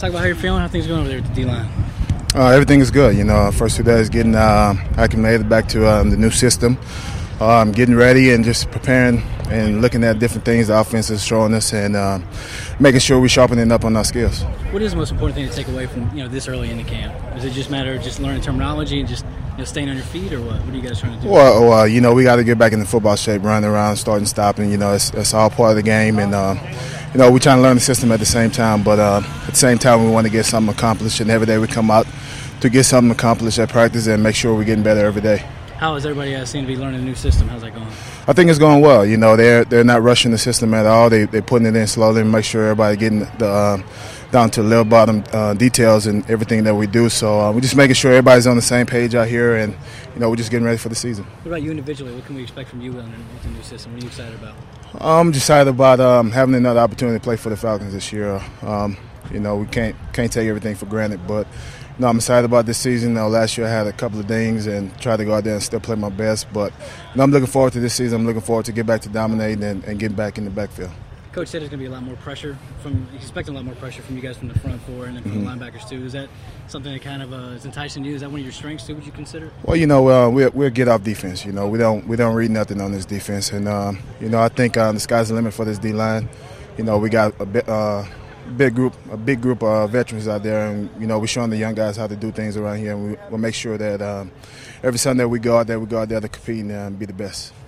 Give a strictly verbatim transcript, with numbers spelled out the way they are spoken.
Talk about how you're feeling, how things are going over there at the D-line. Uh, everything is good. You know, first two days getting uh, acclimated back to um, the new system. Um, getting ready and just preparing and looking at different things the offense is showing us and uh, making sure we're sharpening up on our skills. What is the most important thing to take away from you know this early in the camp? Is it just a matter of just learning terminology and just you know, staying on your feet, or what? What are you guys trying to do? Well, well you know, we got to get back into football shape, running around, starting, stopping. You know, it's, it's all part of the game, and uh, you know, we're trying to learn the system at the same time. But uh, at the same time, we want to get something accomplished, and every day we come out to get something accomplished at practice and make sure we're getting better every day. How is everybody uh, seem to be learning the new system? How's that going? I think it's going well. You know, they're they're not rushing the system at all. They they're putting it in slowly and make sure everybody getting the uh, down to the little bottom uh, details and everything that we do. So uh, we're just making sure everybody's on the same page out here, and you know, we're just getting ready for the season. What about you individually? What can we expect from you with the new system? What are you excited about? I'm excited about um, having another opportunity to play for the Falcons this year. Um, you know, we can't can't take everything for granted, but. No, I'm excited about this season. You know, last year I had a couple of things and tried to go out there and still play my best. But you know, I'm looking forward to this season. I'm looking forward to get back to dominating and, and getting back in the backfield. Coach said there's going to be a lot more pressure from. He's expecting a lot more pressure from you guys from the front four and then from mm-hmm. the linebackers too. Is that something that kind of uh, is enticing you? Is that one of your strengths too? Would you consider? Well, you know, uh, we're we're get off defense. You know, we don't we don't read nothing on this defense, and um, you know, I think uh, the sky's the limit for this D line. You know, we got a bit. Uh, Big group, a big group of veterans out there, and you know we're showing the young guys how to do things around here. And we, we'll make sure that um, every Sunday we go out there, we go out there to compete and uh, be the best.